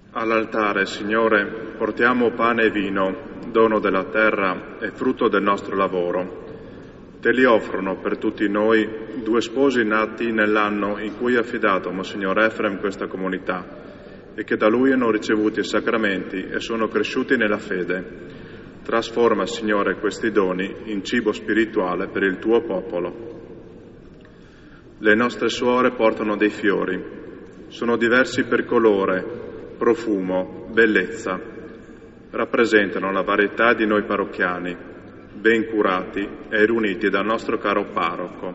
All'altare, Signore, portiamo pane e vino, dono della terra e frutto del nostro lavoro. Te li offrono per tutti noi due sposi nati nell'anno in cui ha affidato Monsignor Efrem questa comunità e che da lui hanno ricevuto i sacramenti e sono cresciuti nella fede. Trasforma, Signore, questi doni in cibo spirituale per il tuo popolo. Le nostre suore portano dei fiori. Sono diversi per colore, profumo, bellezza. Rappresentano la varietà di noi parrocchiani, ben curati e riuniti dal nostro caro parroco.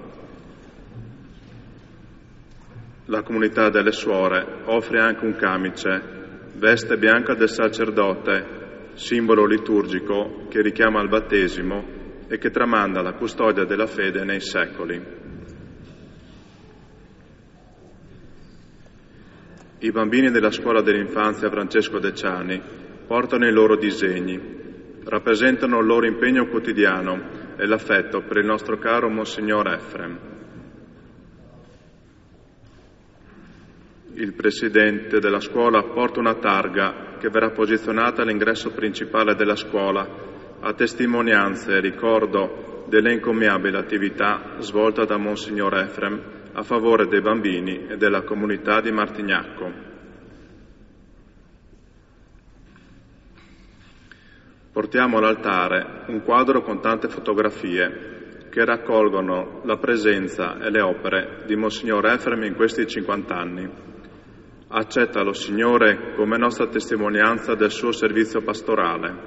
La comunità delle suore offre anche un camice, veste bianca del sacerdote, simbolo liturgico che richiama al battesimo e che tramanda la custodia della fede nei secoli. I bambini della scuola dell'infanzia Francesco Deciani portano i loro disegni, rappresentano il loro impegno quotidiano e l'affetto per il nostro caro Monsignor Efrem. Il presidente della scuola porta una targa che verrà posizionata all'ingresso principale della scuola a testimonianza e ricordo dell'encomiabile attività svolta da Monsignor Efrem a favore dei bambini e della comunità di Martignacco. Portiamo all'altare un quadro con tante fotografie che raccolgono la presenza e le opere di Monsignor Efrem in questi 50 anni. Accettalo, Signore, come nostra testimonianza del suo servizio pastorale.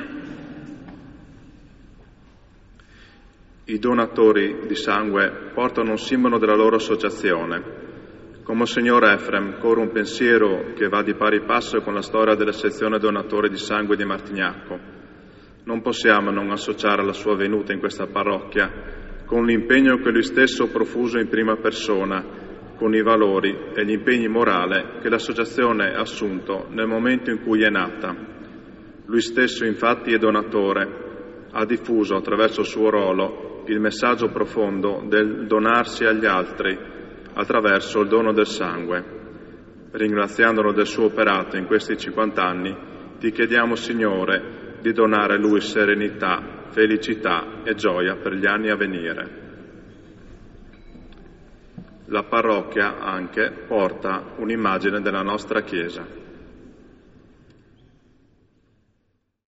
I donatori di sangue portano un simbolo della loro associazione. Con Monsignor Efrem corre un pensiero che va di pari passo con la storia della sezione donatori di sangue di Martignacco. Non possiamo non associare la sua venuta in questa parrocchia con l'impegno che lui stesso profuso in prima persona, con i valori e gli impegni morali che l'associazione ha assunto nel momento in cui è nata. Lui stesso, infatti, è donatore. Ha diffuso attraverso il suo ruolo il messaggio profondo del donarsi agli altri attraverso il dono del sangue. Ringraziandolo del suo operato in questi 50 anni, ti chiediamo, Signore, di donare a lui serenità, felicità e gioia per gli anni a venire. La parrocchia anche porta un'immagine della nostra Chiesa.